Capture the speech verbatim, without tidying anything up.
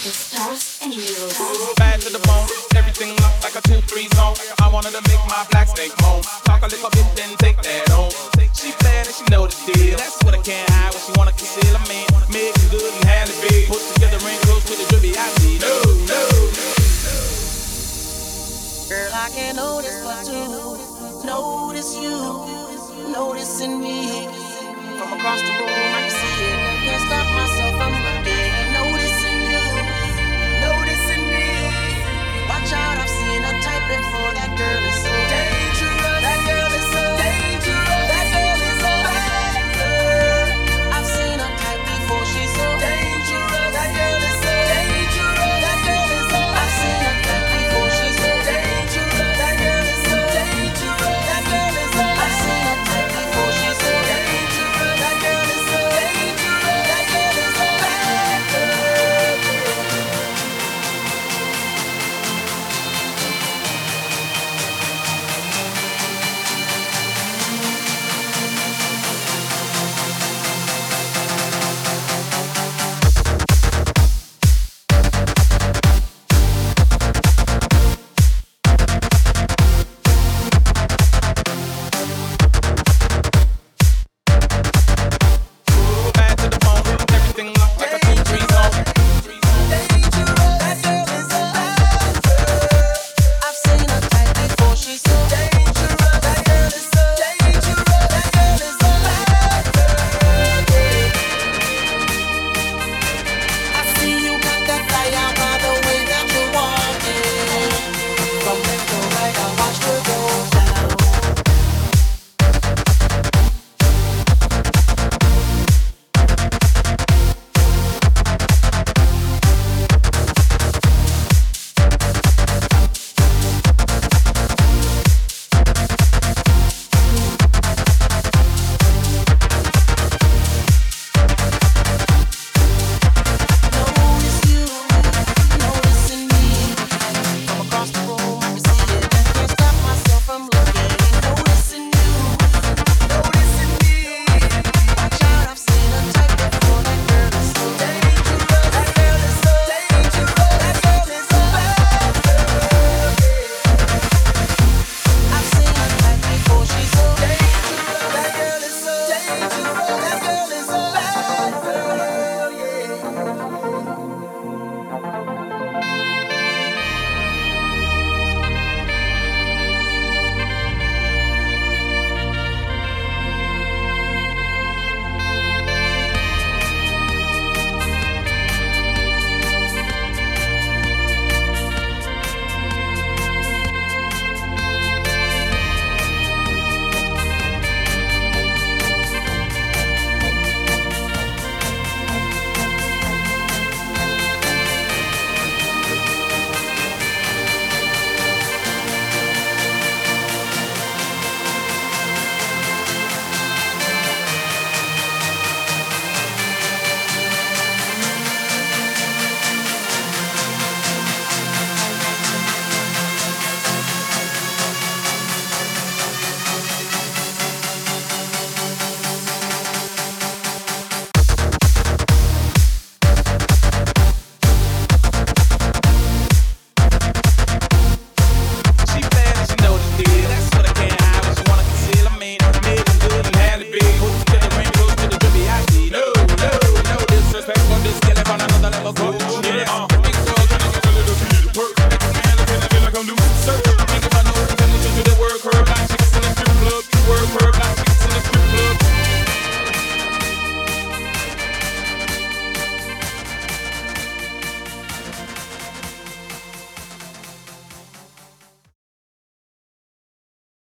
The stars and heroes. Bad to the bone, everything look like a two three zone. I wanted to make my black snake moan. Talk a little bit, then take that on. She bad and she know the deal. That's what I can't hide, what she wanna conceal. I mean, mix